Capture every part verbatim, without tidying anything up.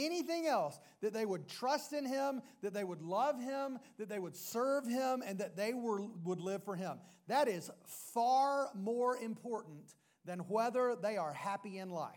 anything else, that they would trust in him, that they would love him, that they would serve him, and that they were, would live for him. That is far more important than whether they are happy in life.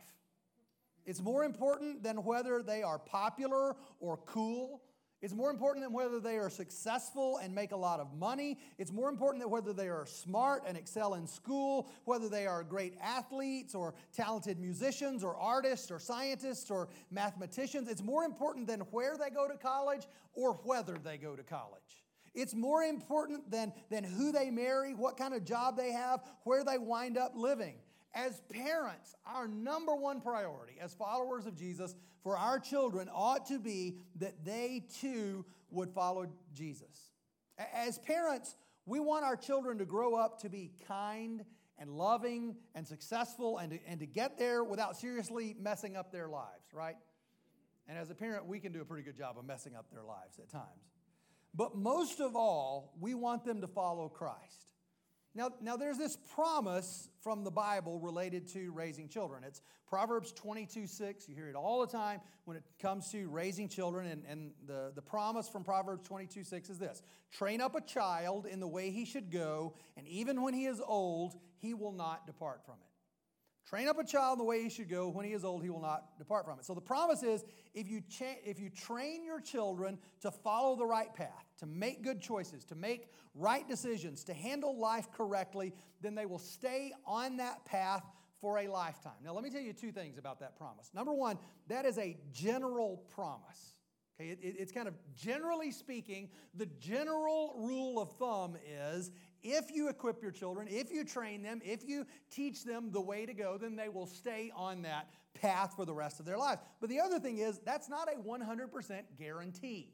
It's more important than whether they are popular or cool. It's more important than whether they are successful and make a lot of money. It's more important than whether they are smart and excel in school, whether they are great athletes or talented musicians or artists or scientists or mathematicians. It's more important than where they go to college or whether they go to college. It's more important than, than who they marry, what kind of job they have, where they wind up living. As parents, our number one priority as followers of Jesus for our children ought to be that they too would follow Jesus. As parents, we want our children to grow up to be kind and loving and successful and to, and to get there without seriously messing up their lives, right? And as a parent, we can do a pretty good job of messing up their lives at times. But most of all, we want them to follow Christ. Now, now, there's this promise from the Bible related to raising children. It's Proverbs twenty-two six. You hear it all the time when it comes to raising children. And, and the, the promise from Proverbs twenty-two six is this: train up a child in the way he should go, and even when he is old, he will not depart from it. Train up a child in the way he should go. When he is old, he will not depart from it. So the promise is, if you cha- if you train your children to follow the right path, to make good choices, to make right decisions, to handle life correctly, then they will stay on that path for a lifetime. Now, let me tell you two things about that promise. Number one, that is a general promise. Okay, it, it, it's kind of generally speaking, the general rule of thumb is, if you equip your children, if you train them, if you teach them the way to go, then they will stay on that path for the rest of their lives. But the other thing is, that's not a one hundred percent guarantee.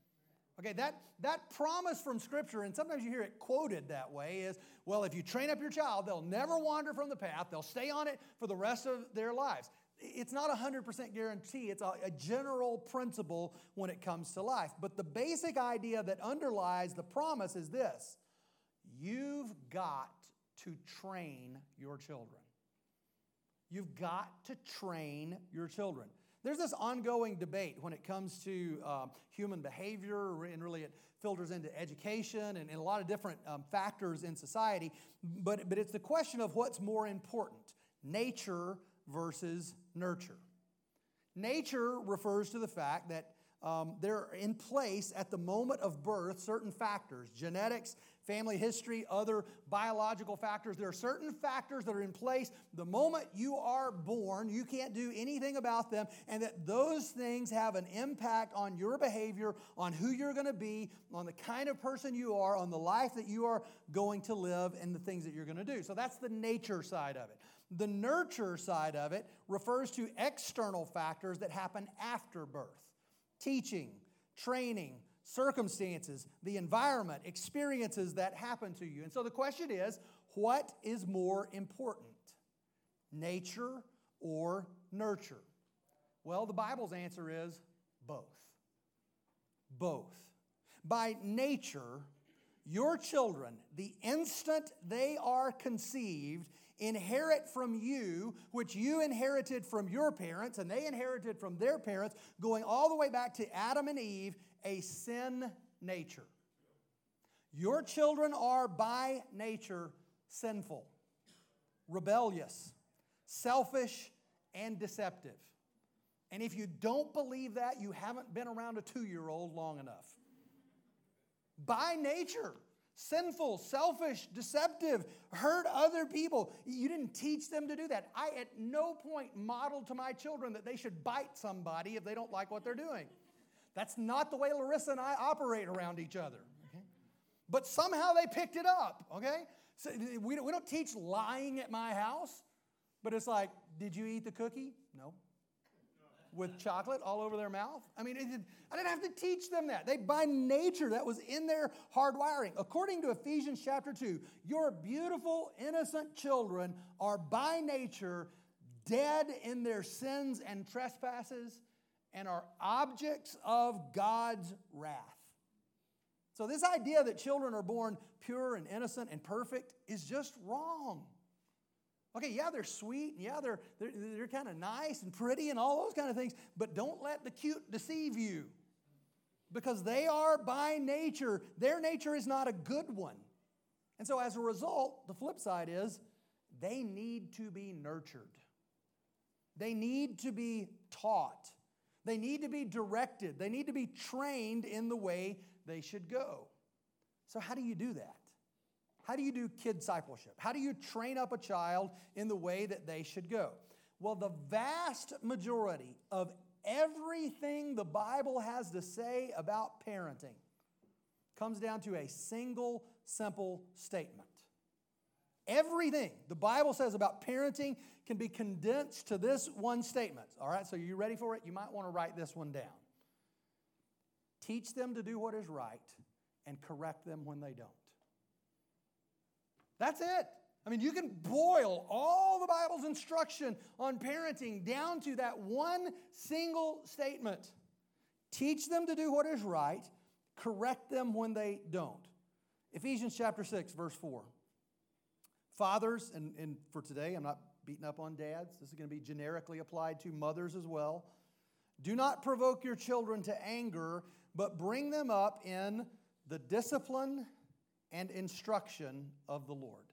Okay, that, that promise from Scripture, and sometimes you hear it quoted that way, is, well, if you train up your child, they'll never wander from the path. They'll stay on it for the rest of their lives. It's not a one hundred percent guarantee. It's a, a general principle when it comes to life. But the basic idea that underlies the promise is this: you've got to train your children. You've got to train your children. There's this ongoing debate when it comes to um, human behavior, and really it filters into education and, and a lot of different um, factors in society. But, but it's the question of what's more important, nature versus nurture. Nature refers to the fact that um, they're in place at the moment of birth certain factors, genetics, family history, other biological factors. There are certain factors that are in place the moment you are born. You can't do anything about them, and that those things have an impact on your behavior, on who you're going to be, on the kind of person you are, on the life that you are going to live, and the things that you're going to do. So that's the nature side of it. The nurture side of it refers to external factors that happen after birth. Teaching, training, circumstances, the environment, experiences that happen to you. And so the question is, what is more important, nature or nurture? Well, the Bible's answer is both. Both. By nature, your children, the instant they are conceived, inherit from you, which you inherited from your parents, and they inherited from their parents, going all the way back to Adam and Eve, a sin nature. Your children are by nature sinful, rebellious, selfish, and deceptive. And if you don't believe that, you haven't been around a two-year-old long enough. By nature, sinful, selfish, deceptive, hurt other people. You didn't teach them to do that. I at no point modeled to my children that they should bite somebody if they don't like what they're doing. That's not the way Larissa and I operate around each other. Okay? But somehow they picked it up. Okay? So we don't, we don't teach lying at my house. But it's like, did you eat the cookie? No. With chocolate all over their mouth? I mean, it, I didn't have to teach them that. They, by nature, that was in their hardwiring. According to Ephesians chapter two, your beautiful, innocent children are by nature dead in their sins and trespasses and are objects of God's wrath. So this idea that children are born pure and innocent and perfect is just wrong. Okay, yeah, they're sweet, and yeah, they're, they're, they're kind of nice and pretty and all those kind of things, but don't let the cute deceive you. Because they are by nature, their nature is not a good one. And so as a result, the flip side is they need to be nurtured. They need to be taught. They need to be directed. They need to be trained in the way they should go. So how do you do that? How do you do kid discipleship? How do you train up a child in the way that they should go? Well, the vast majority of everything the Bible has to say about parenting comes down to a single, simple statement. Everything the Bible says about parenting can be condensed to this one statement. All right, so are you ready for it? You might want to write this one down. Teach them to do what is right and correct them when they don't. That's it. I mean, you can boil all the Bible's instruction on parenting down to that one single statement. Teach them to do what is right, correct them when they don't. Ephesians chapter six, verse four. Fathers, and, and for today, I'm not beating up on dads. This is going to be generically applied to mothers as well. Do not provoke your children to anger, but bring them up in the discipline and instruction of the Lord.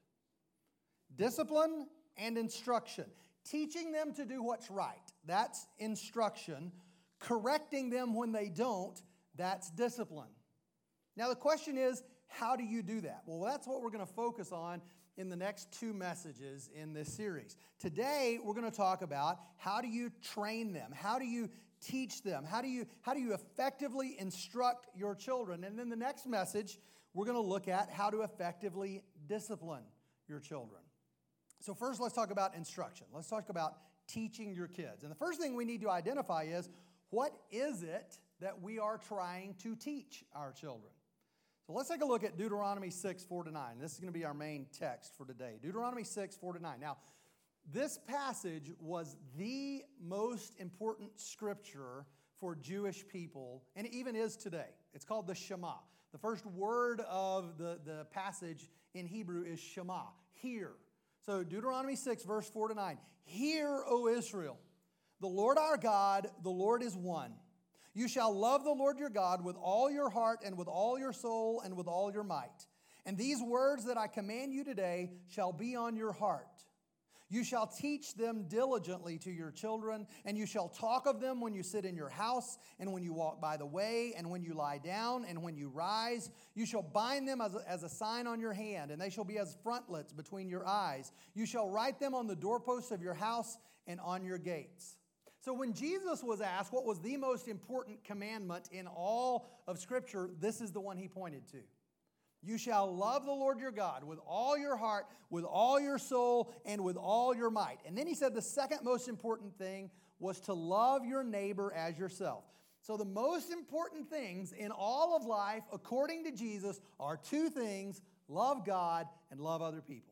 Discipline and instruction. Teaching them to do what's right. That's instruction. Correcting them when they don't. That's discipline. Now the question is, how do you do that? Well, that's what we're going to focus on in the next two messages in this series. Today, we're going to talk about how do you train them? How do you teach them? How do you, how do you effectively instruct your children? And then the next message, we're going to look at how to effectively discipline your children. So first, let's talk about instruction. Let's talk about teaching your kids. And the first thing we need to identify is, what is it that we are trying to teach our children? So let's take a look at Deuteronomy six, four to nine. This is going to be our main text for today. Deuteronomy six, four to nine. Now, this passage was the most important scripture for Jewish people, and it even is today. It's called the Shema. The first word of the, the passage in Hebrew is Shema, hear. So Deuteronomy six, verse four to nine. Hear, O Israel, the Lord our God, the Lord is one. You shall love the Lord your God with all your heart and with all your soul and with all your might. And these words that I command you today shall be on your heart. You shall teach them diligently to your children, and you shall talk of them when you sit in your house, and when you walk by the way, and when you lie down, and when you rise. You shall bind them as a, as a sign on your hand, and they shall be as frontlets between your eyes. You shall write them on the doorposts of your house and on your gates. So when Jesus was asked what was the most important commandment in all of Scripture, this is the one he pointed to. You shall love the Lord your God with all your heart, with all your soul, and with all your might. And then he said the second most important thing was to love your neighbor as yourself. So the most important things in all of life, according to Jesus, are two things: love God and love other people.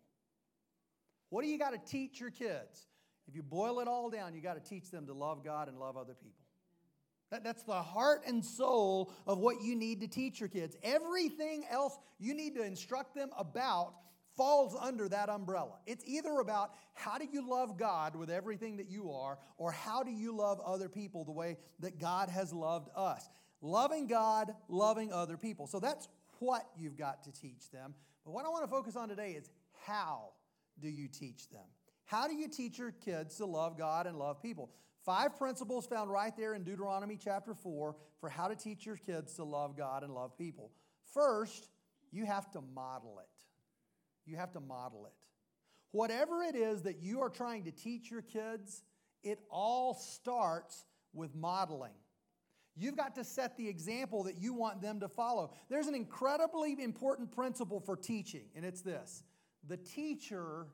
What do you got to teach your kids? If you boil it all down, you got to teach them to love God and love other people. That, that's the heart and soul of what you need to teach your kids. Everything else you need to instruct them about falls under that umbrella. It's either about how do you love God with everything that you are, or how do you love other people the way that God has loved us. Loving God, loving other people. So that's what you've got to teach them. But what I want to focus on today is, how do you teach them? How do you teach your kids to love God and love people? Five principles found right there in Deuteronomy chapter four for how to teach your kids to love God and love people. First, you have to model it. You have to model it. Whatever it is that you are trying to teach your kids, it all starts with modeling. You've got to set the example that you want them to follow. There's an incredibly important principle for teaching, and it's this: the teacher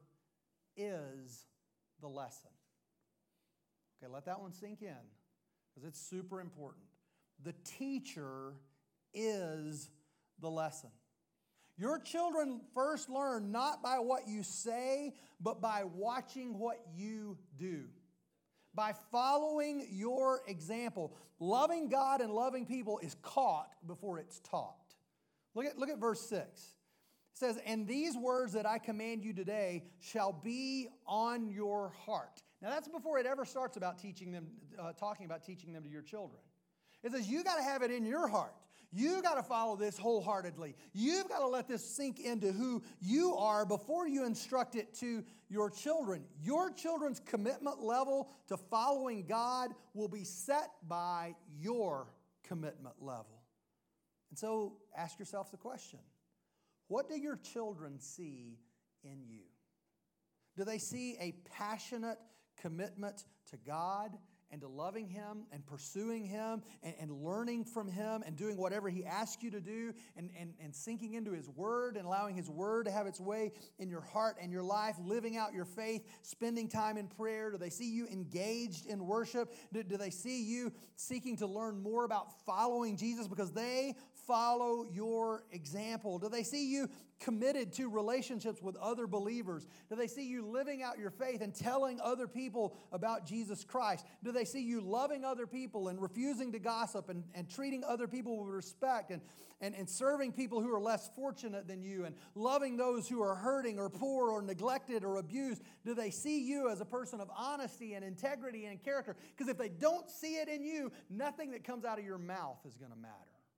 is the lesson. Okay, let that one sink in, because it's super important. The teacher is the lesson. Your children first learn not by what you say, but by watching what you do. By following your example. Loving God and loving people is caught before it's taught. Look at, look at verse six. It says, and these words that I command you today shall be on your heart. Now that's before it ever starts about teaching them, uh, talking about teaching them to your children. It says you got to have it in your heart. You got to follow this wholeheartedly. You've got to let this sink into who you are before you instruct it to your children. Your children's commitment level to following God will be set by your commitment level. And so ask yourself the question, what do your children see in you? Do they see a passionate commitment to God and to loving Him and pursuing Him and, and learning from Him and doing whatever He asks you to do and, and, and sinking into His Word and allowing His Word to have its way in your heart and your life, living out your faith, spending time in prayer? Do they see you engaged in worship? Do, do they see you seeking to learn more about following Jesus because they follow your example? Do they see you committed to relationships with other believers? Do they see you living out your faith and telling other people about Jesus Christ? Do they see you loving other people and refusing to gossip and, and treating other people with respect and, and, and serving people who are less fortunate than you and loving those who are hurting or poor or neglected or abused? Do they see you as a person of honesty and integrity and character? Because if they don't see it in you, nothing that comes out of your mouth is going to matter.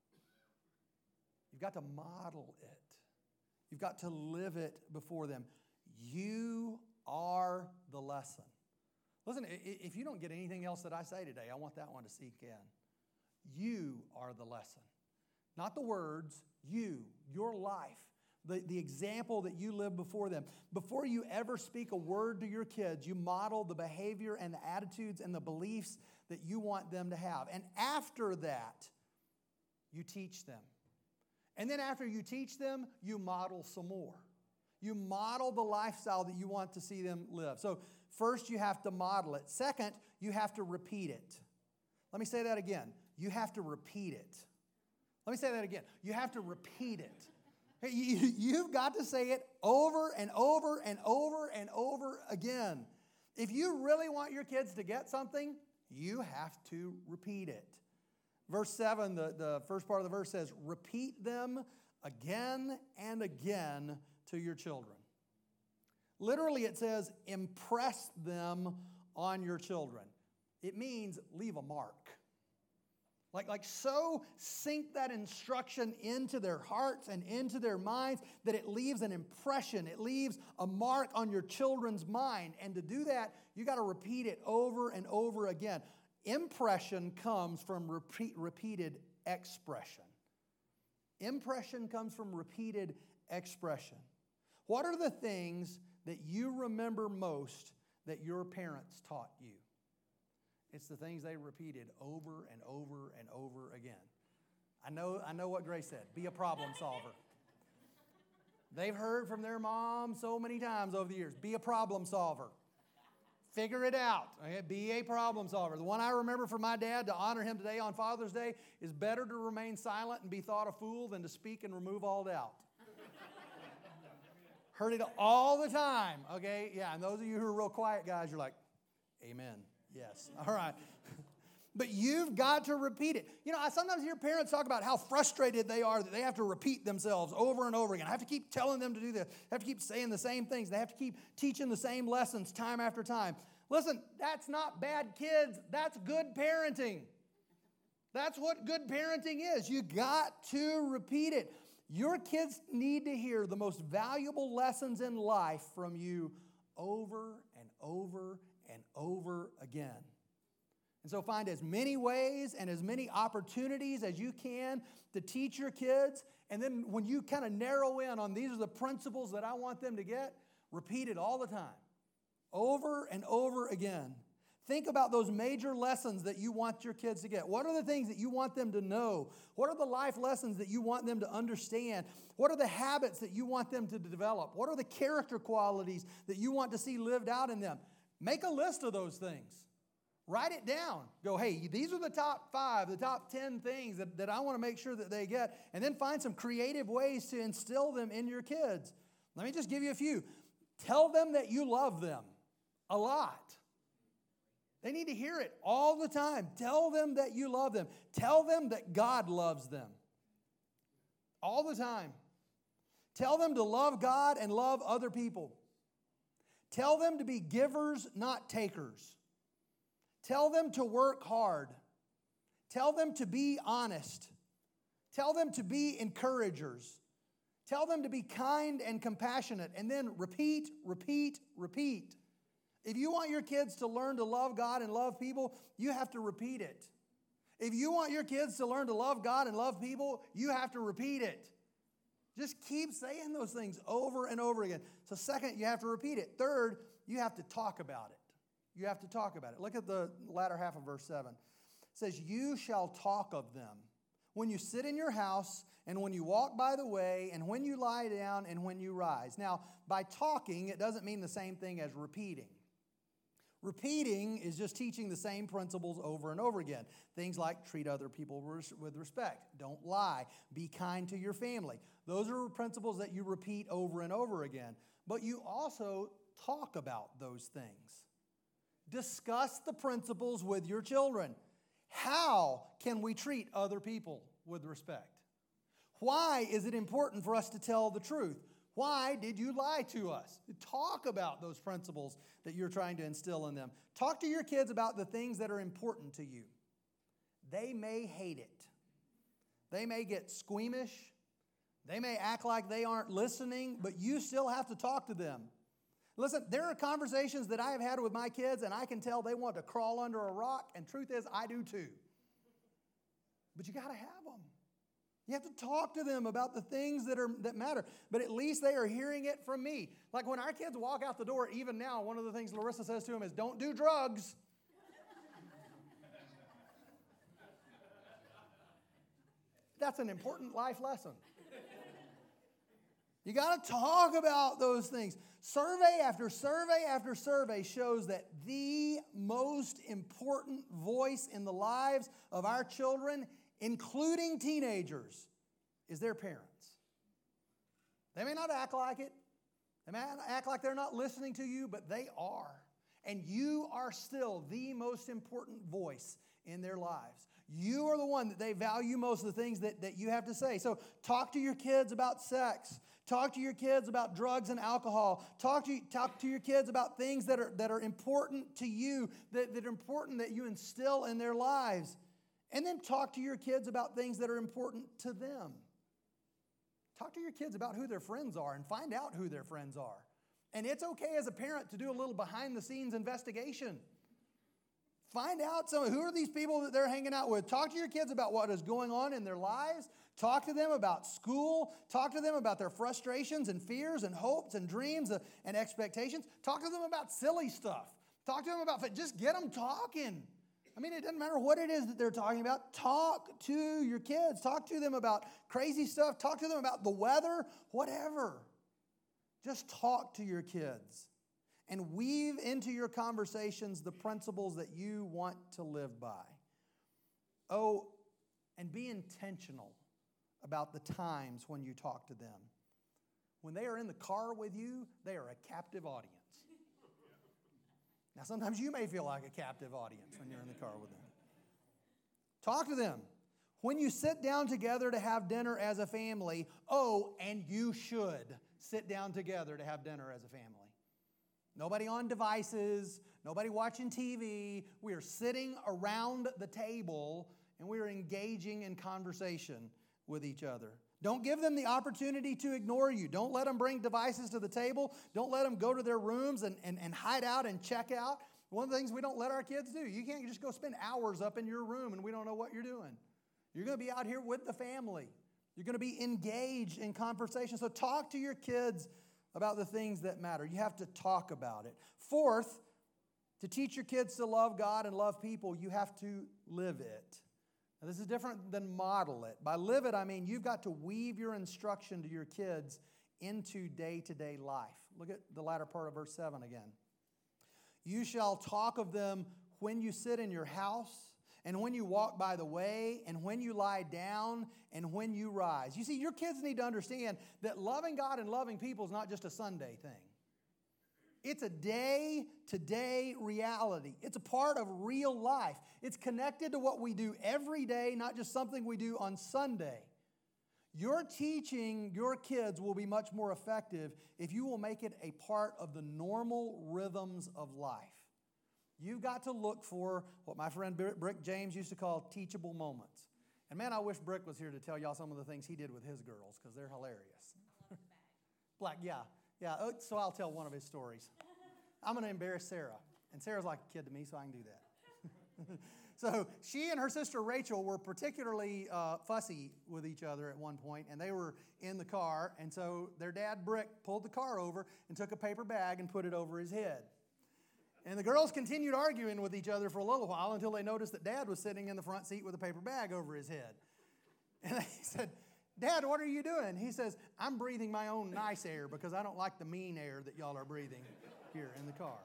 You've got to model it. You've got to live it before them. You are the lesson. Listen, if you don't get anything else that I say today, I want that one to sink in. You are the lesson. Not the words, you, your life, the, the example that you live before them. Before you ever speak a word to your kids, you model the behavior and the attitudes and the beliefs that you want them to have. And after that, you teach them. And then after you teach them, you model some more. You model the lifestyle that you want to see them live. So first, you have to model it. Second, you have to repeat it. Let me say that again. You have to repeat it. Let me say that again. You have to repeat it. You've got to say it over and over and over and over again. If you really want your kids to get something, you have to repeat it. Verse seven, the, the first part of the verse says, repeat them again and again to your children. Literally, it says, impress them on your children. It means leave a mark. Like, like so sink that instruction into their hearts and into their minds that it leaves an impression. It leaves a mark on your children's mind. And to do that, you got to repeat it over and over again. Impression comes from repeat, repeated expression. Impression comes from repeated expression. What are the things that you remember most that your parents taught you? It's the things they repeated over and over and over again. I know, I know what Grace said. Be a problem solver. They've heard from their mom so many times over the years. Be a problem solver. Figure it out. Okay? Be a problem solver. The one I remember from my dad to honor him today on Father's Day is better to remain silent and be thought a fool than to speak and remove all doubt. Heard it all the time. Okay, yeah, and those of you who are real quiet guys, you're like, amen. Yes. All right. But you've got to repeat it. You know, I sometimes hear parents talk about how frustrated they are that they have to repeat themselves over and over again. I have to keep telling them to do this. I have to keep saying the same things. They have to keep teaching the same lessons time after time. Listen, that's not bad kids. That's good parenting. That's what good parenting is. You got to repeat it. Your kids need to hear the most valuable lessons in life from you over and over and over again. And so find as many ways and as many opportunities as you can to teach your kids. And then when you kind of narrow in on these are the principles that I want them to get, repeat it all the time, over and over again. Think about those major lessons that you want your kids to get. What are the things that you want them to know? What are the life lessons that you want them to understand? What are the habits that you want them to develop? What are the character qualities that you want to see lived out in them? Make a list of those things. Write it down. Go, hey, these are the top five, the top ten things that, that I want to make sure that they get. And then find some creative ways to instill them in your kids. Let me just give you a few. Tell them that you love them a lot. They need to hear it all the time. Tell them that you love them. Tell them that God loves them all the time. Tell them to love God and love other people. Tell them to be givers, not takers. Tell them to work hard. Tell them to be honest. Tell them to be encouragers. Tell them to be kind and compassionate. And then repeat, repeat, repeat. If you want your kids to learn to love God and love people, you have to repeat it. If you want your kids to learn to love God and love people, you have to repeat it. Just keep saying those things over and over again. So second, you have to repeat it. Third, you have to talk about it. You have to talk about it. Look at the latter half of verse seven. It says, you shall talk of them when you sit in your house and when you walk by the way and when you lie down and when you rise. Now, by talking, it doesn't mean the same thing as repeating. Repeating is just teaching the same principles over and over again. Things like treat other people with respect. Don't lie. Be kind to your family. Those are principles that you repeat over and over again. But you also talk about those things. Discuss the principles with your children. How can we treat other people with respect? Why is it important for us to tell the truth? Why did you lie to us? Talk about those principles that you're trying to instill in them. Talk to your kids about the things that are important to you. They may hate it. They may get squeamish. They may act like they aren't listening, but you still have to talk to them. Listen, there are conversations that I have had with my kids, and I can tell they want to crawl under a rock, and truth is, I do too. But you got to have them. You have to talk to them about the things that are that matter. But at least they are hearing it from me. Like when our kids walk out the door, even now, one of the things Larissa says to them is, don't do drugs. That's an important life lesson. You got to talk about those things. Survey after survey after survey shows that the most important voice in the lives of our children, including teenagers, is their parents. They may not act like it. They may not act like they're not listening to you, but they are. And you are still the most important voice in their lives. You are the one that they value most of the things that, that you have to say. So talk to your kids about sex. Talk to your kids about drugs and alcohol. Talk to, talk to your kids about things that are, that are important to you, that, that are important that you instill in their lives. And then talk to your kids about things that are important to them. Talk to your kids about who their friends are and find out who their friends are. And it's okay as a parent to do a little behind-the-scenes investigation. Find out some, who are these people that they're hanging out with. Talk to your kids about what is going on in their lives. Talk to them about school. Talk to them about their frustrations and fears and hopes and dreams and expectations. Talk to them about silly stuff. Talk to them about, just get them talking. I mean, it doesn't matter what it is that they're talking about. Talk to your kids. Talk to them about crazy stuff. Talk to them about the weather, whatever. Just talk to your kids and weave into your conversations the principles that you want to live by. Oh, and be intentional about the times when you talk to them. When they are in the car with you, they are a captive audience. Now, sometimes you may feel like a captive audience when you're in the car with them. Talk to them. When you sit down together to have dinner as a family, oh, and you should sit down together to have dinner as a family. Nobody on devices, nobody watching T V. We are sitting around the table and we are engaging in conversation with each other. Don't give them the opportunity to ignore you. Don't let them bring devices to the table. Don't let them go to their rooms and, and, and hide out and check out. One of the things we don't let our kids do, you can't just go spend hours up in your room and we don't know what you're doing. You're going to be out here with the family. You're going to be engaged in conversation. So talk to your kids about the things that matter. You have to talk about it. Fourth, to teach your kids to love God and love people, you have to live it. Now, this is different than model it. By live it, I mean you've got to weave your instruction to your kids into day-to-day life. Look at the latter part of verse seven again. You shall talk of them when you sit in your house, and when you walk by the way, and when you lie down, and when you rise. You see, your kids need to understand that loving God and loving people is not just a Sunday thing. It's a day-to-day reality. It's a part of real life. It's connected to what we do every day, not just something we do on Sunday. Your teaching your kids will be much more effective if you will make it a part of the normal rhythms of life. You've got to look for what my friend Brick James used to call teachable moments. And man, I wish Brick was here to tell y'all some of the things he did with his girls, because they're hilarious. Black, yeah, yeah. Oh, so I'll tell one of his stories. I'm going to embarrass Sarah. And Sarah's like a kid to me, so I can do that. So she and her sister Rachel were particularly uh, fussy with each other at one point, and they were in the car. And so their dad, Brick, pulled the car over and took a paper bag and put it over his head. And the girls continued arguing with each other for a little while until they noticed that Dad was sitting in the front seat with a paper bag over his head. And they said, Dad, what are you doing? He says, I'm breathing my own nice air because I don't like the mean air that y'all are breathing here in the car.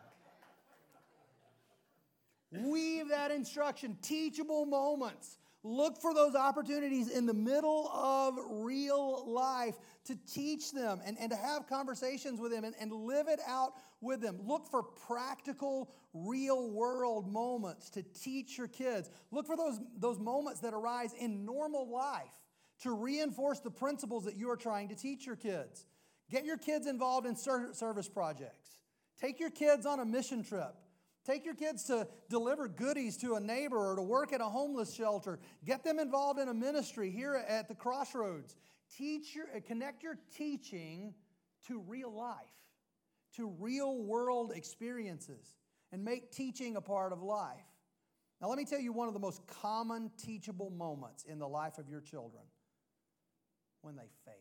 Weave that instruction, teachable moments. Look for those opportunities in the middle of real life to teach them and, and to have conversations with them and, and live it out with them. Look for practical, real-world moments to teach your kids. Look for those, those moments that arise in normal life to reinforce the principles that you are trying to teach your kids. Get your kids involved in ser- service projects. Take your kids on a mission trip. Take your kids to deliver goodies to a neighbor or to work at a homeless shelter. Get them involved in a ministry here at the Crossroads. Teach your, connect your teaching to real life, to real world experiences, and make teaching a part of life. Now, let me tell you one of the most common teachable moments in the life of your children: when they fail.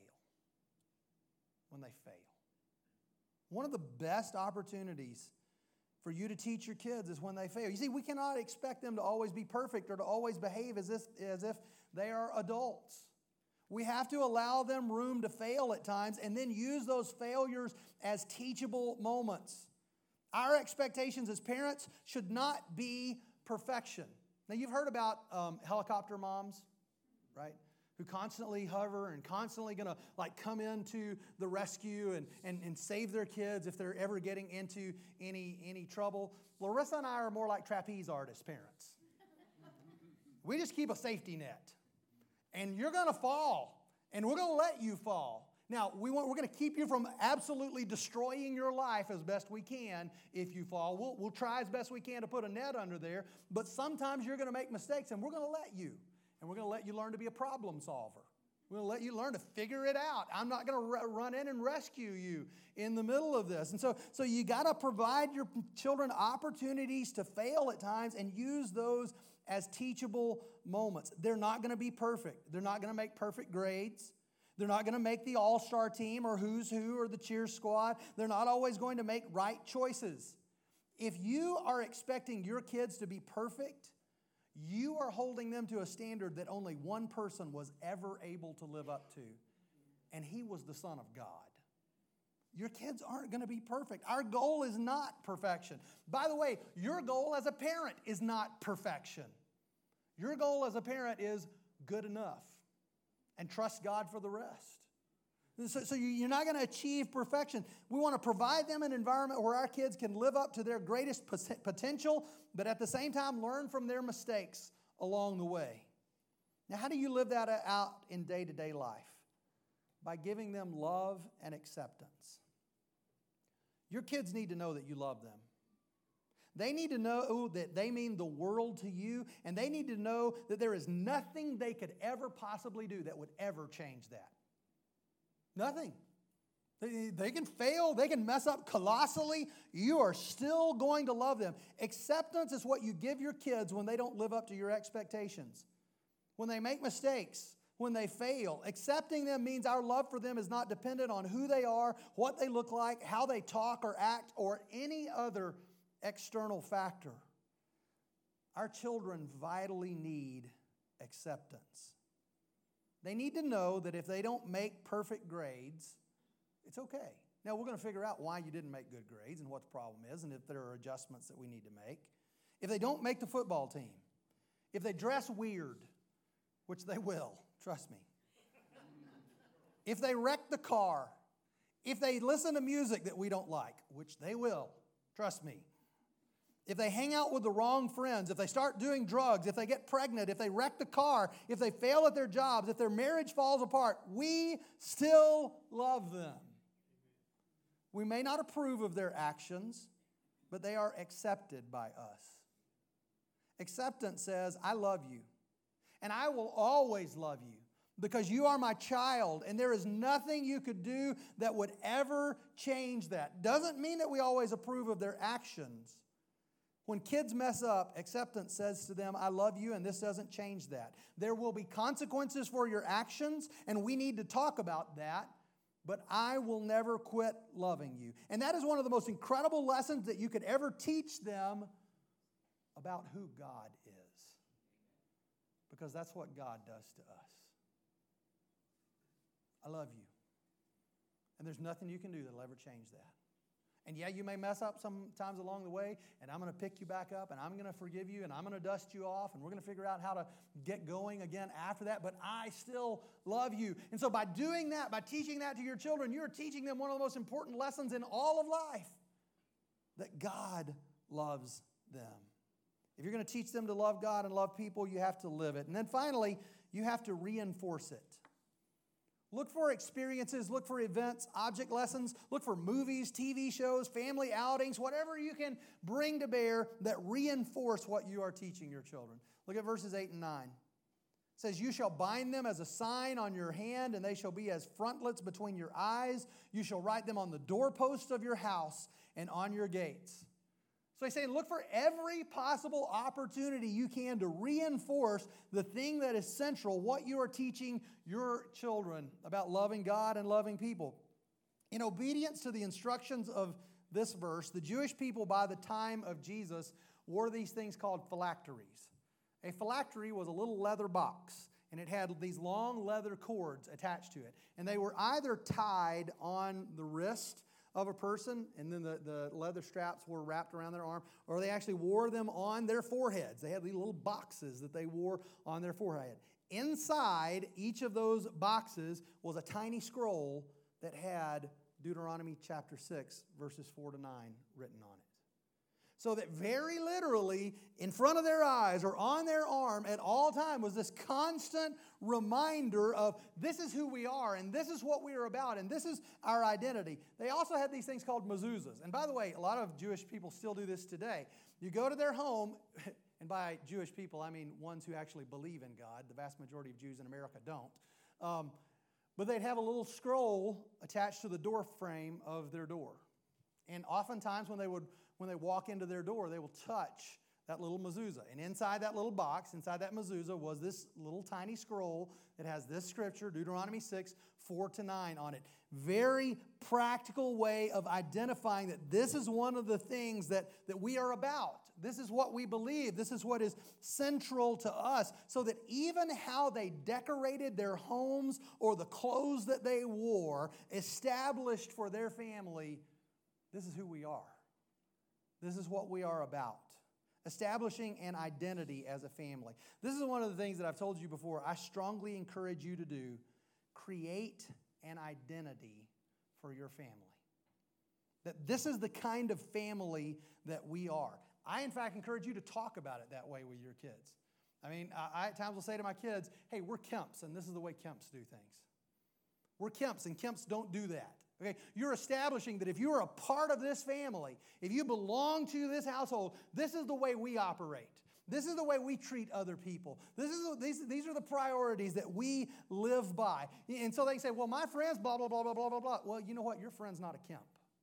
When they fail. One of the best opportunities for you to teach your kids is when they fail. You see, we cannot expect them to always be perfect or to always behave as if, as if they are adults. We have to allow them room to fail at times and then use those failures as teachable moments. Our expectations as parents should not be perfection. Now, you've heard about um, helicopter moms, right? Who constantly hover and constantly going to like come into the rescue and, and, and save their kids if they're ever getting into any, any trouble. Larissa and I are more like trapeze artist parents. We just keep a safety net. And you're going to fall. And we're going to let you fall. Now, we want, we're going to keep you from absolutely destroying your life as best we can if you fall. We'll, we'll try as best we can to put a net under there. But sometimes you're going to make mistakes, and we're going to let you. And we're going to let you learn to be a problem solver. We're going to let you learn to figure it out. I'm not going to r- run in and rescue you in the middle of this. And so, so you got to provide your children opportunities to fail at times and use those as teachable moments. They're not going to be perfect. They're not going to make perfect grades. They're not going to make the all-star team or who's who or the cheer squad. They're not always going to make right choices. If you are expecting your kids to be perfect, you are holding them to a standard that only one person was ever able to live up to, and he was the Son of God. Your kids aren't going to be perfect. Our goal is not perfection. By the way, your goal as a parent is not perfection. Your goal as a parent is good enough, and trust God for the rest. So, so you're not going to achieve perfection. We want to provide them an environment where our kids can live up to their greatest potential, but at the same time learn from their mistakes along the way. Now, how do you live that out in day-to-day life? By giving them love and acceptance. Your kids need to know that you love them. They need to know that they mean the world to you, and they need to know that there is nothing they could ever possibly do that would ever change that. Nothing. They, they can fail. They can mess up colossally. You are still going to love them. Acceptance is what you give your kids when they don't live up to your expectations. When they make mistakes, when they fail. Accepting them means our love for them is not dependent on who they are, what they look like, how they talk or act, or any other external factor. Our children vitally need acceptance. They need to know that if they don't make perfect grades, it's okay. Now, we're going to figure out why you didn't make good grades and what the problem is and if there are adjustments that we need to make. If they don't make the football team, if they dress weird, which they will, trust me. If they wreck the car, if they listen to music that we don't like, which they will, trust me. if they hang out with the wrong friends, if they start doing drugs, if they get pregnant, if they wreck the car, if they fail at their jobs, if their marriage falls apart, we still love them. We may not approve of their actions, but they are accepted by us. Acceptance says, I love you, and I will always love you because you are my child, and there is nothing you could do that would ever change that. Doesn't mean that we always approve of their actions. When kids mess up, acceptance says to them, I love you, and this doesn't change that. There will be consequences for your actions, and we need to talk about that, but I will never quit loving you. And that is one of the most incredible lessons that you could ever teach them about who God is, because that's what God does to us. I love you, and there's nothing you can do that'll ever change that. And yeah, you may mess up sometimes along the way, and I'm going to pick you back up, and I'm going to forgive you, and I'm going to dust you off, and we're going to figure out how to get going again after that, but I still love you. And so by doing that, by teaching that to your children, you're teaching them one of the most important lessons in all of life, that God loves them. If you're going to teach them to love God and love people, you have to live it. And then finally, you have to reinforce it. Look for experiences, look for events, object lessons, look for movies, T V shows, family outings, whatever you can bring to bear that reinforce what you are teaching your children. Look at verses eight and nine. It says, you shall bind them as a sign on your hand, and they shall be as frontlets between your eyes. You shall write them on the doorposts of your house and on your gates. So he's saying, look for every possible opportunity you can to reinforce the thing that is central, what you are teaching your children about loving God and loving people. In obedience to the instructions of this verse, the Jewish people by the time of Jesus wore these things called phylacteries. A phylactery was a little leather box, and it had these long leather cords attached to it. And they were either tied on the wrist of a person, and then the, the leather straps were wrapped around their arm, or they actually wore them on their foreheads. They had these little boxes that they wore on their forehead. Inside each of those boxes was a tiny scroll that had Deuteronomy chapter six, verses four to nine written on it. So that very literally, in front of their eyes or on their arm at all time was this constant reminder of this is who we are and this is what we are about and this is our identity. They also had these things called mezuzahs. And by the way, a lot of Jewish people still do this today. You go to their home, and by Jewish people, I mean ones who actually believe in God. The vast majority of Jews in America don't. Um, but they'd have a little scroll attached to the door frame of their door. And oftentimes when they would When they walk into their door, they will touch that little mezuzah. And inside that little box, inside that mezuzah, was this little tiny scroll that has this scripture, Deuteronomy six, four to nine on it. Very practical way of identifying that this is one of the things that, that we are about. This is what we believe. This is what is central to us. So that even how they decorated their homes or the clothes that they wore established for their family, this is who we are. This is what we are about, establishing an identity as a family. This is one of the things that I've told you before. I strongly encourage you to do. Create an identity for your family. That this is the kind of family that we are. I, in fact, encourage you to talk about it that way with your kids. I mean, I, I at times will say to my kids, hey, we're Kemps, and this is the way Kemps do things. We're Kemps, and Kemps don't do that. Okay, you're establishing that if you are a part of this family, if you belong to this household, this is the way we operate. This is the way we treat other people. This is the, these, these are the priorities that we live by. And so they say, well, my friend's blah, blah, blah, blah, blah, blah, blah. Well, you know what? Your friend's not a Kemp.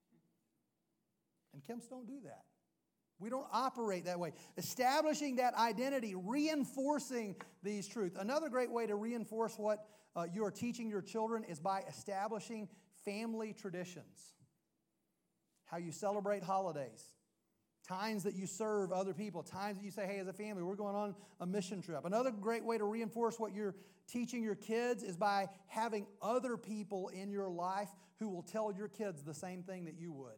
And Kemps don't do that. We don't operate that way. Establishing that identity, reinforcing these truths. Another great way to reinforce what uh, you are teaching your children is by establishing family traditions, how you celebrate holidays, times that you serve other people, times that you say, hey, as a family, we're going on a mission trip. Another great way to reinforce what you're teaching your kids is by having other people in your life who will tell your kids the same thing that you would.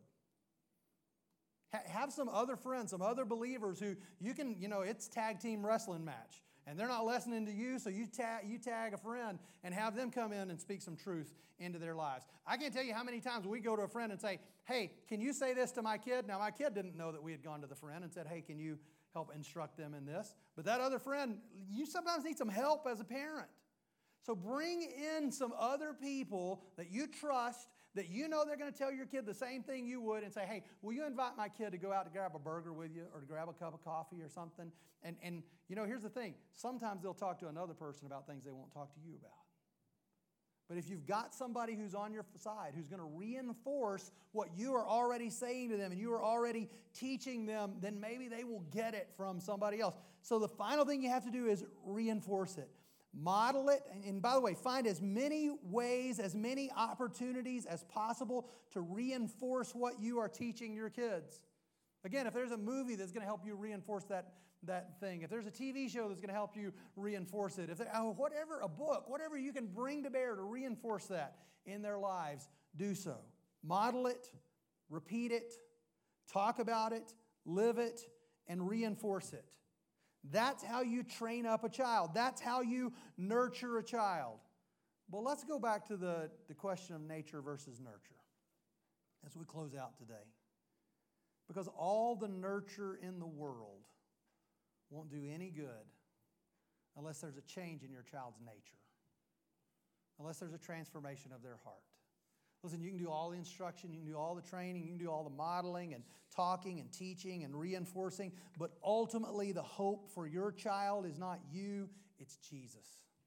Ha- have some other friends, some other believers who you can, you know, it's tag team wrestling match. And they're not listening to you, so you tag, you tag a friend and have them come in and speak some truth into their lives. I can't tell you how many times we go to a friend and say, hey, can you say this to my kid? Now, my kid didn't know that we had gone to the friend and said, hey, can you help instruct them in this? But that other friend, you sometimes need some help as a parent. So bring in some other people that you trust, that you know they're going to tell your kid the same thing you would, and say, hey, will you invite my kid to go out to grab a burger with you or to grab a cup of coffee or something? And, and you know, here's the thing. Sometimes they'll talk to another person about things they won't talk to you about. But if you've got somebody who's on your side, who's going to reinforce what you are already saying to them and you are already teaching them, then maybe they will get it from somebody else. So the final thing you have to do is reinforce it. Model it, and by the way, find as many ways, as many opportunities as possible to reinforce what you are teaching your kids. Again, if there's a movie that's going to help you reinforce that, that thing, if there's a T V show that's going to help you reinforce it, if there, oh, whatever, a book, whatever you can bring to bear to reinforce that in their lives, do so. Model it, repeat it, talk about it, live it, and reinforce it. That's how you train up a child. That's how you nurture a child. But let's go back to the, the question of nature versus nurture as we close out today. Because all the nurture in the world won't do any good unless there's a change in your child's nature, unless there's a transformation of their heart. Listen, you can do all the instruction, you can do all the training, you can do all the modeling and talking and teaching and reinforcing, but ultimately the hope for your child is not you, it's Jesus.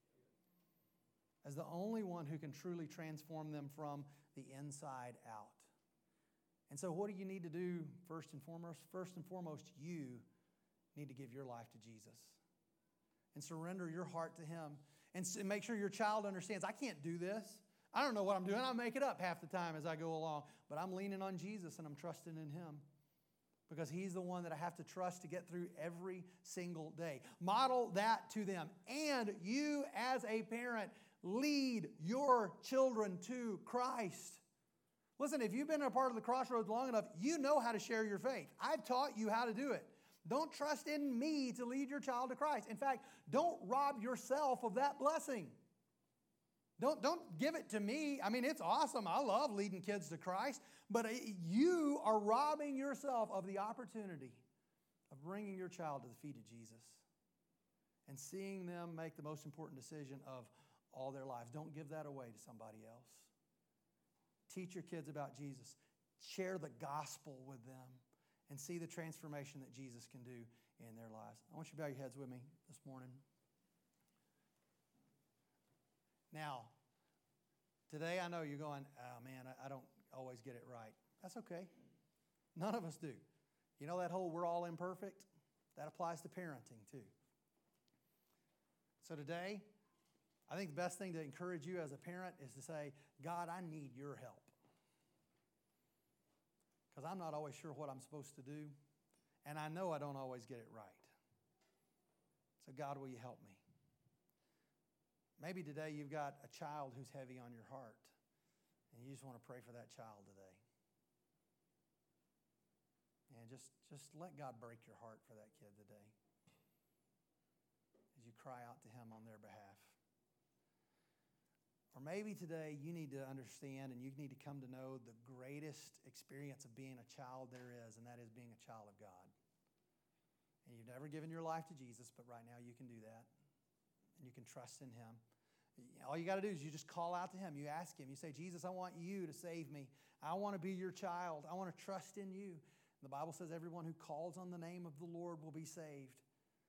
As the only one who can truly transform them from the inside out. And so what do you need to do first and foremost? First and foremost, you need to give your life to Jesus and surrender your heart to Him and make sure your child understands, I can't do this. I don't know what I'm doing. I make it up half the time as I go along. But I'm leaning on Jesus and I'm trusting in Him because He's the one that I have to trust to get through every single day. Model that to them. And you as a parent, lead your children to Christ. Listen, if you've been a part of the Crossroads long enough, you know how to share your faith. I've taught you how to do it. Don't trust in me to lead your child to Christ. In fact, don't rob yourself of that blessing. Don't, don't give it to me. I mean, it's awesome. I love leading kids to Christ. But you are robbing yourself of the opportunity of bringing your child to the feet of Jesus and seeing them make the most important decision of all their lives. Don't give that away to somebody else. Teach your kids about Jesus. Share the gospel with them and see the transformation that Jesus can do in their lives. I want you to bow your heads with me this morning. Now, today I know you're going, oh man, I, I don't always get it right. That's okay. None of us do. You know that whole we're all imperfect? That applies to parenting too. So today, I think the best thing to encourage you as a parent is to say, God, I need your help. Because I'm not always sure what I'm supposed to do, and I know I don't always get it right. So God, will you help me? Maybe today you've got a child who's heavy on your heart, and you just want to pray for that child today. And just, just let God break your heart for that kid today as you cry out to Him on their behalf. Or maybe today you need to understand and you need to come to know the greatest experience of being a child there is, and that is being a child of God. And you've never given your life to Jesus, but right now you can do that. And you can trust in Him. All you got to do is you just call out to Him. You ask Him. You say, Jesus, I want you to save me. I want to be your child. I want to trust in you. The Bible says everyone who calls on the name of the Lord will be saved.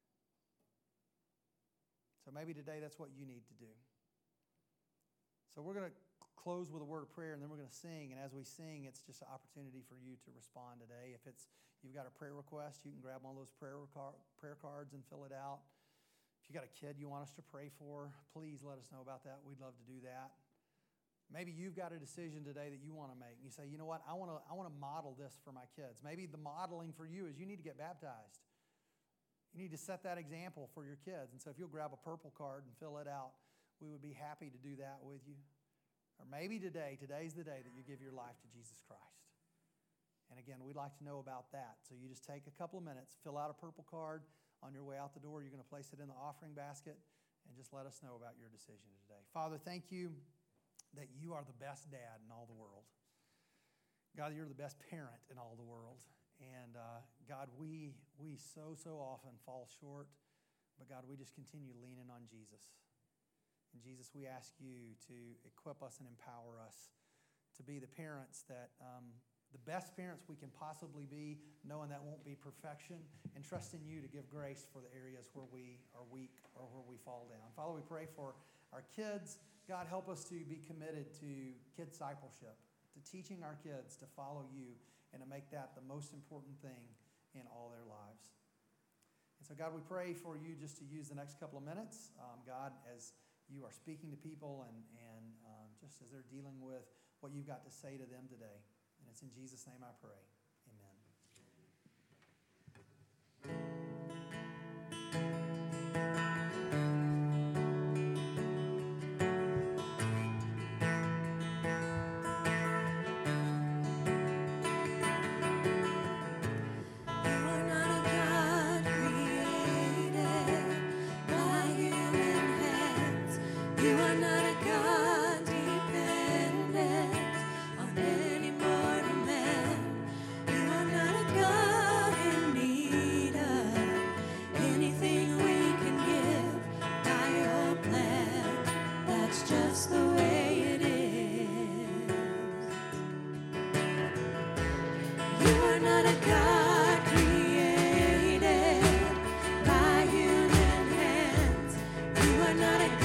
So maybe today that's what you need to do. So we're going to close with a word of prayer, and then we're going to sing. And as we sing, it's just an opportunity for you to respond today. If it's you've got a prayer request, you can grab one of those prayer, prayer cards and fill it out. If you got a kid you want us to pray for, please let us know about that. We'd love to do that. Maybe you've got a decision today that you want to make. And you say, you know what, I want to I want to model this for my kids. Maybe the modeling for you is you need to get baptized. You need to set that example for your kids. And so if you'll grab a purple card and fill it out, we would be happy to do that with you. Or maybe today, today's the day that you give your life to Jesus Christ. And again, we'd like to know about that. So you just take a couple of minutes, fill out a purple card. On your way out the door, you're going to place it in the offering basket, and just let us know about your decision today. Father, thank you that you are the best dad in all the world. God, you're the best parent in all the world. And uh, God, we we so, so often fall short, but God, we just continue leaning on Jesus. And Jesus, we ask you to equip us and empower us to be the parents that, um, the best parents we can possibly be, knowing that won't be perfection, and trusting you to give grace for the areas where we are weak or where we fall down. Father, we pray for our kids. God, help us to be committed to kid discipleship, to teaching our kids to follow you and to make that the most important thing in all their lives. And so, God, we pray for you just to use the next couple of minutes, um, God, as you are speaking to people and, and um, just as they're dealing with what you've got to say to them today. And it's in Jesus' name I pray. You are not a God dependent on any mortal man. You are not a God in need of anything we can give by your plan. That's just the way it is. You are not a God created by human hands. You are not a God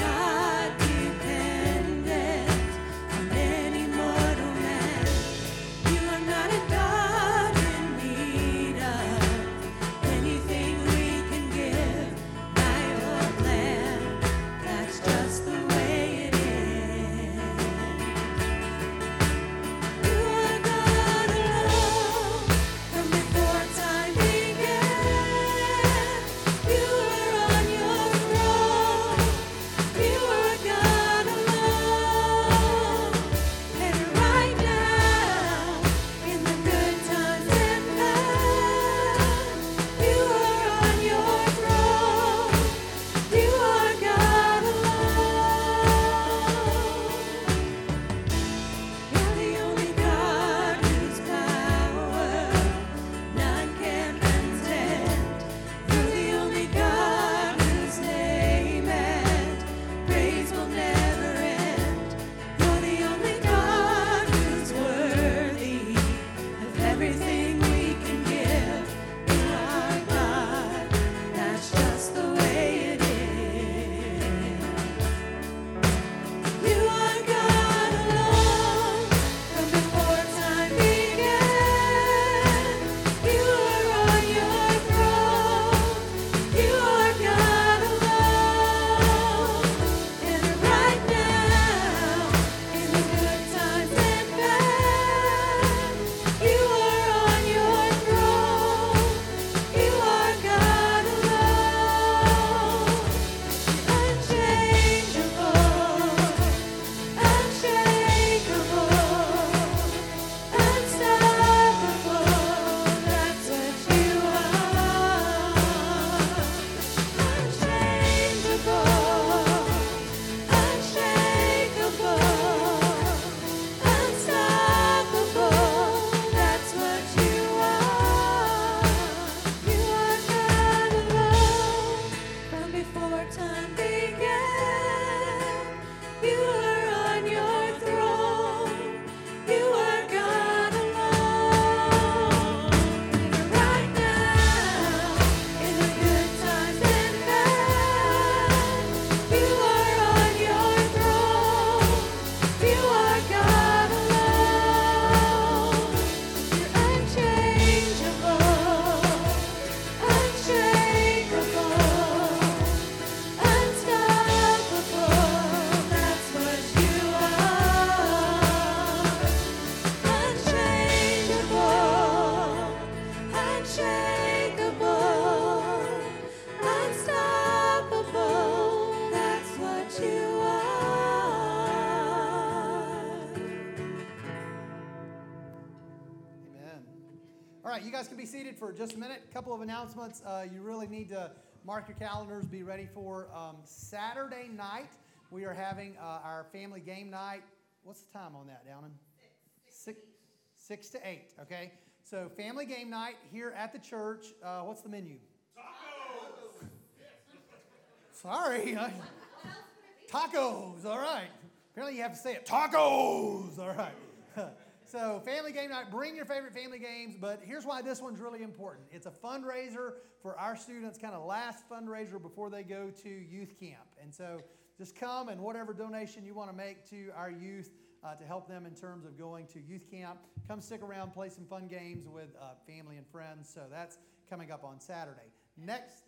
All right, you guys can be seated for just a minute. A couple of announcements. Uh, you really need to mark your calendars. Be ready for um, Saturday night. We are having uh, our family game night. What's the time on that, Downen? Six. Six, six to eight, okay? So family game night here at the church. Uh, what's the menu? Tacos! Sorry. Tacos, all right. Apparently you have to say it. Tacos, all right. So family game night, bring your favorite family games, but here's why this one's really important. It's a fundraiser for our students, kind of last fundraiser before they go to youth camp. And so just come and whatever donation you want to make to our youth uh, to help them in terms of going to youth camp, come stick around, play some fun games with uh, family and friends. So that's coming up on Saturday. Next.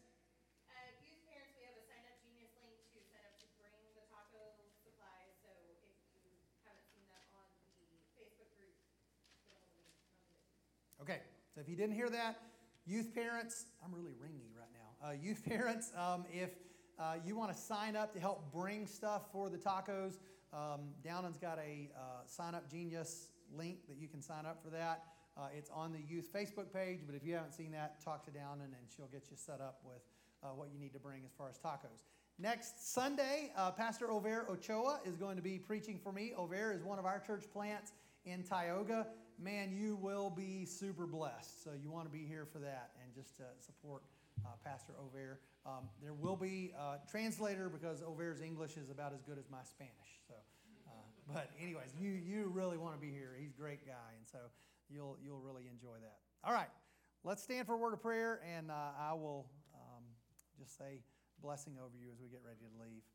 Okay, so if you didn't hear that, youth parents, I'm really ringy right now. Uh, youth parents, um, if uh, you want to sign up to help bring stuff for the tacos, um, Downen's got a uh, Sign Up Genius link that you can sign up for that. Uh, it's on the youth Facebook page, but if you haven't seen that, talk to Downen and she'll get you set up with uh, what you need to bring as far as tacos. Next Sunday, uh, Pastor Over Ochoa is going to be preaching for me. Over is one of our church plants in Tioga. Man, you will be super blessed. So you want to be here for that and just to support uh, Pastor Over. Um, there will be a translator because Over's English is about as good as my Spanish. So, uh, but anyways, you you really want to be here. He's a great guy, and so you'll you'll really enjoy that. All right, let's stand for a word of prayer, and uh, I will um, just say blessing over you as we get ready to leave.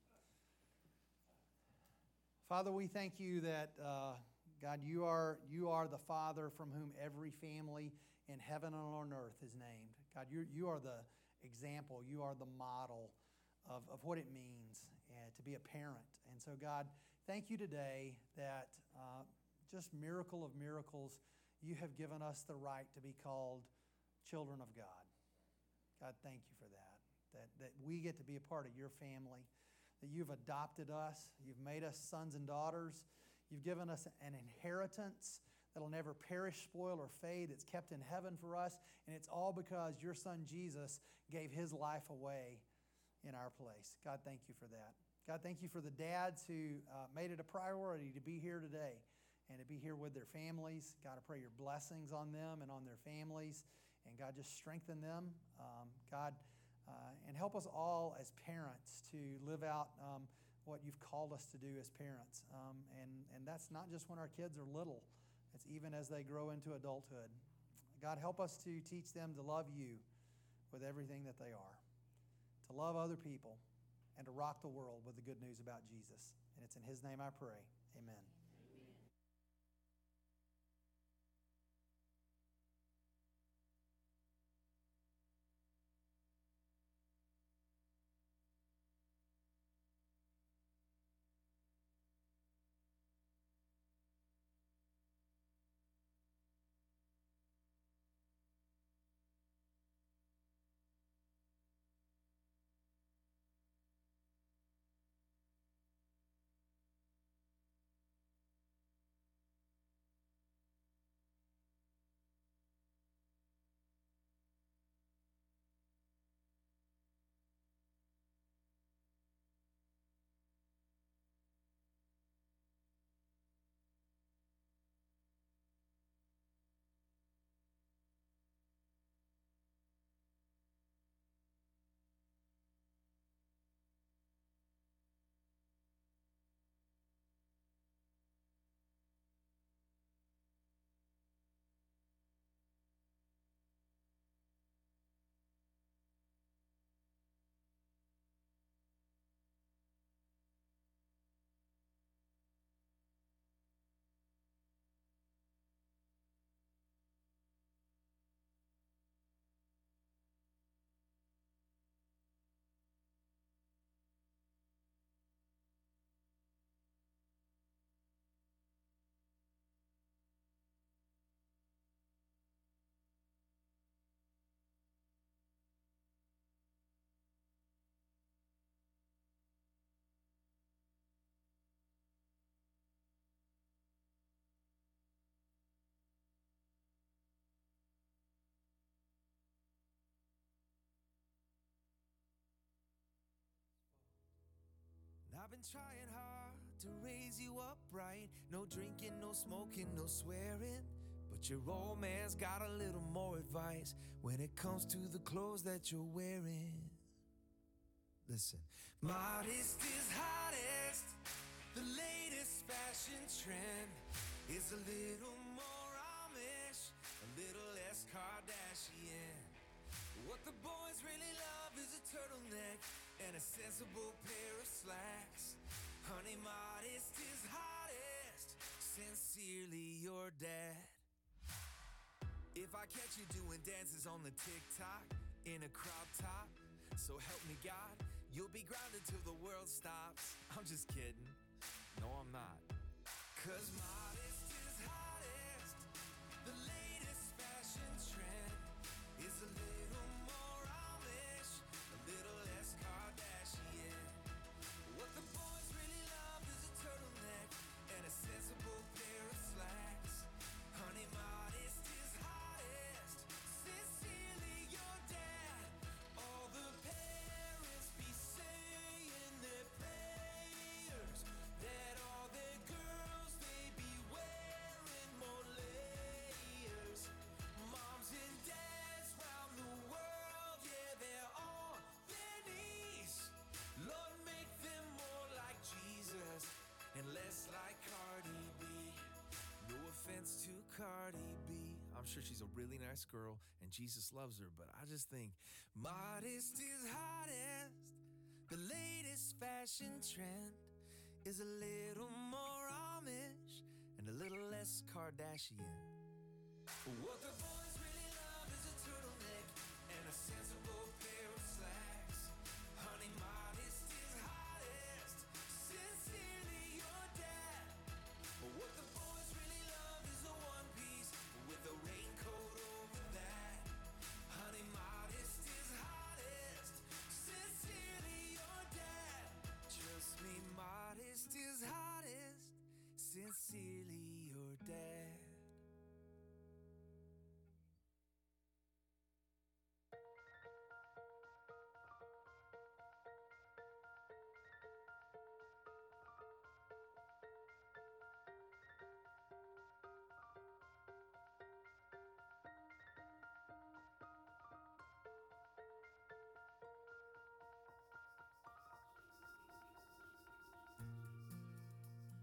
Father, we thank you that. Uh, God, you are, you are the Father from whom every family in heaven and on earth is named. God, you, you are the example. You are the model of, of what it means uh, to be a parent. And so, God, thank you today that uh, just miracle of miracles, you have given us the right to be called children of God. God, thank you for that, that, that we get to be a part of your family, that you've adopted us, you've made us sons and daughters. You've given us an inheritance that'll never perish, spoil, or fade. It's kept in heaven for us, and it's all because your son Jesus gave his life away in our place. God, thank you for that. God, thank you for the dads who uh, made it a priority to be here today and to be here with their families. God, I pray your blessings on them and on their families, and God, just strengthen them. Um, God, uh, and help us all as parents to live out um, what you've called us to do as parents. Um, and, and that's not just when our kids are little. It's even as they grow into adulthood. God, help us to teach them to love you with everything that they are, to love other people, and to rock the world with the good news about Jesus. And it's in his name I pray. Amen. I've been trying hard to raise you up right. No drinking, no smoking, no swearing. But your old man's got a little more advice when it comes to the clothes that you're wearing. Listen, modest is hottest. The latest fashion trend is a little more Amish, a little less Kardashian. What the boys really love is a turtleneck and a sensible pair of slacks. Honey, modest is hottest. Sincerely, your dad. If I catch you doing dances on the TikTok in a crop top, so help me God, you'll be grounded till the world stops. I'm just kidding. No, I'm not. Cause modest is hottest. The latest fashion trend is a little more Amish, a little less Kardashian. What the boys really love is a turtleneck and a sensible pair of slacks. Honey, modest is hottest. Sincerely, your dad. All the parents be saying their prayers that all their girls, they be wearing more layers. Moms and dads round the world, yeah, they're on their knees. Lord, make them more like Jesus and less like Cardi B. No offense to Cardi B. I'm sure she's a really nice girl and Jesus loves her, but I just think modest is hottest. The latest fashion trend is a little more Amish and a little less Kardashian. What the boys really love is a turtleneck and a sensible pair of slacks. Honey, modest is hottest. Sincerely, your dad. What the boys really love is a one piece with a raincoat over that. Honey, modest is hottest. Sincerely, your dad. Trust me, modest is hottest. Sincerely, your dad.